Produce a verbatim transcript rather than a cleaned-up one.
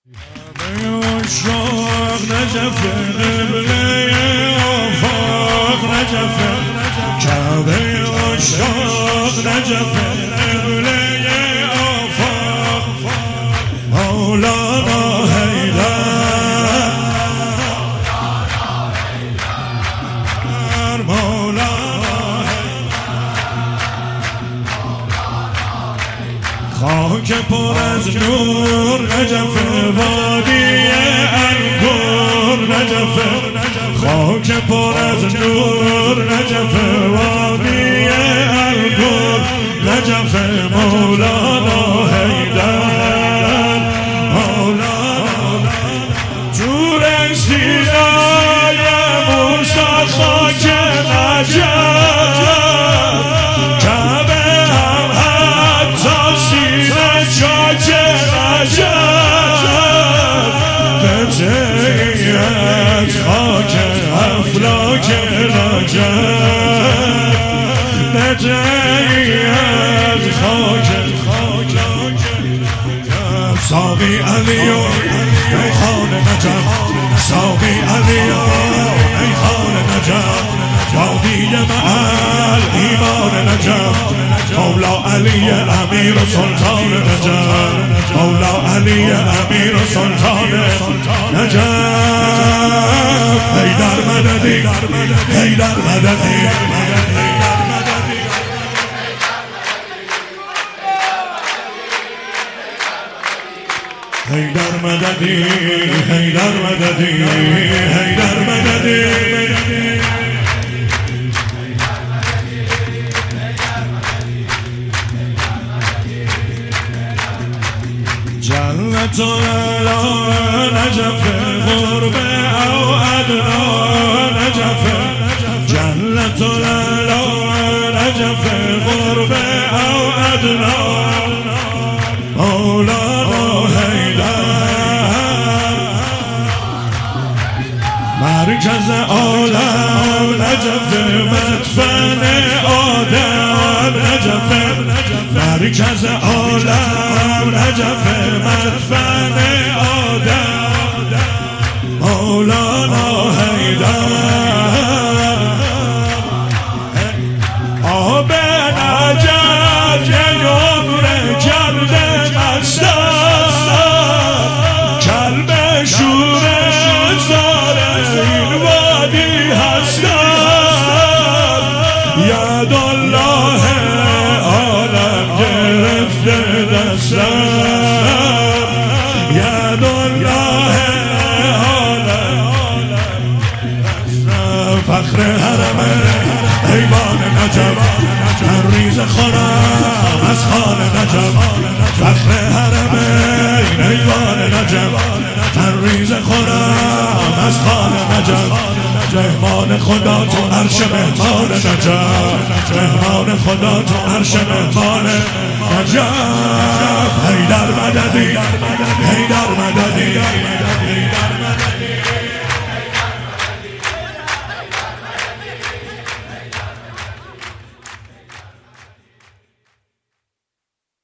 عشاق نجف قبله آفاق نجف کعبه عشاق نجف قبله آفاق مولانا حیدر مولانا خاک پر از نور نجف وادی الگور نجف خاک پر از نور نجف وادی الگور نجف مولانا حیدر مولانا جور سینای موسی خاک نجف خاک افلاک نجف نجف خاک ساقی علیو ای خان نجف ساقی علیو ای خان نجف وادی محل ایمان نجف مولا علی امیر سلطان نجف مولا علی امیر سلطان نجف حیدر مددی حیدر مددی حیدر مددی حیدر مددی حیدر مددی جنت العلا نجف قرب او ادنا نجف جنت العلا نجف قرب او ادنا مولانا حیدر مرکز عالم نجف مدفن آدم نجف مرکز عالم نجف مدفن آدم مولانا حیدر آب نجف یک عمر کرده مستم کلب شور زار این وادی هستم ید الله عالم گرفته دستم ید الله عالم فخر حرم ایوان نجف تریز خانم از خان نجف فخر حرم ایوان نجف تریز خانم از خان نجف مهمان خدا تو عرش مهمان نجف مهمان خدا تو عرش مهمان نجف حیدر مددی حیدر مددی